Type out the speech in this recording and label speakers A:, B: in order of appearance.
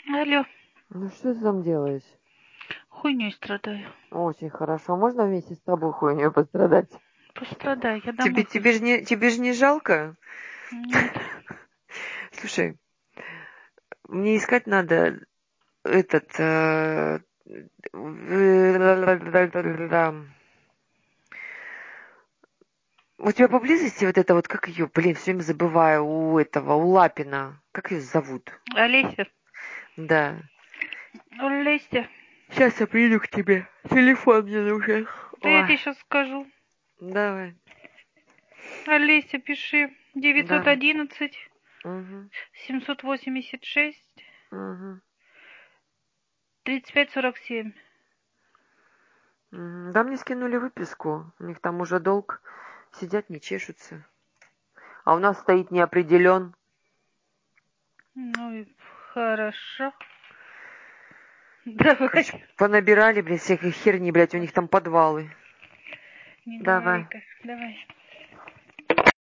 A: Алло,
B: Ну что ты там делаешь?
A: хуйней страдаю.
B: Очень хорошо. Можно вместе с тобой хуйней пострадать?
A: Пострадай, я
B: Тебе,
A: домой
B: тебе
A: хочу.
B: же не жалко?
A: Нет.
B: Слушай, мне искать надо этот... У тебя поблизости вот это вот, как ее, блин, все время забываю, у Лапина. Как ее зовут?
A: Олеся,
B: Да.
A: Олеся,
B: Сейчас я приду к тебе. Телефон мне нужен.
A: да я
B: Ой,
A: тебе сейчас скажу.
B: давай,
A: Олеся, пиши.
B: давай.
A: 911
B: Угу,
A: 786
B: угу.
A: 3547.
B: Да, мне скинули выписку. У них там уже долг. Сидят, не чешутся. А у нас стоит неопределен.
A: Ну и хорошо.
B: Короче,
A: Давай.
B: понабирали, блядь, всякой херни, блядь, у них там подвалы.
A: Не
B: Давай.
A: говори-ка. Давай.